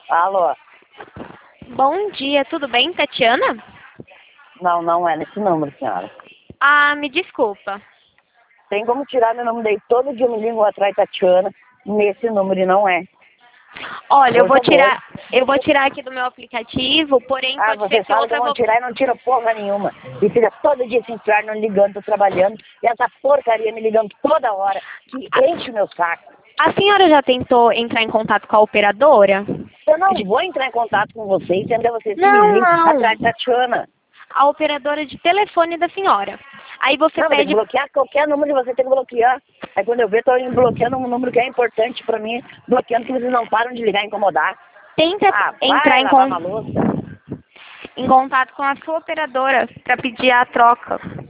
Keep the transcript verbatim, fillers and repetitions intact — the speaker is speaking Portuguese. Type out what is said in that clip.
Alô? Bom dia, tudo bem, Tatiana? Não, não é nesse número, senhora. Ah, me desculpa. Tem como tirar meu nome daí? Todo dia eu me ligo atrás Tatiana nesse número e não é. Olha, eu Por vou favor. tirar, eu vou tirar aqui do meu aplicativo, porém Ah, pode ser vocês que falam que outra vão vo... tirar e não tira porra nenhuma. E fica todo dia se inferno ligando, tô trabalhando. E essa porcaria me ligando toda hora, que enche o meu saco. A senhora já tentou entrar em contato com a operadora? Eu não vou entrar em contato com vocês, entendeu? Vocês que me Não, ligam não. atrás de Tatiana. A operadora de telefone da senhora. Aí você Não, mas tem que pede... bloquear qualquer número de você, tem que bloquear. Aí quando eu ver, tô bloqueando um número que é importante pra mim, bloqueando que vocês não param de ligar e incomodar. Tenta Ah, entrar vai em, lavar con... uma louça. em contato com a sua operadora para pedir a troca.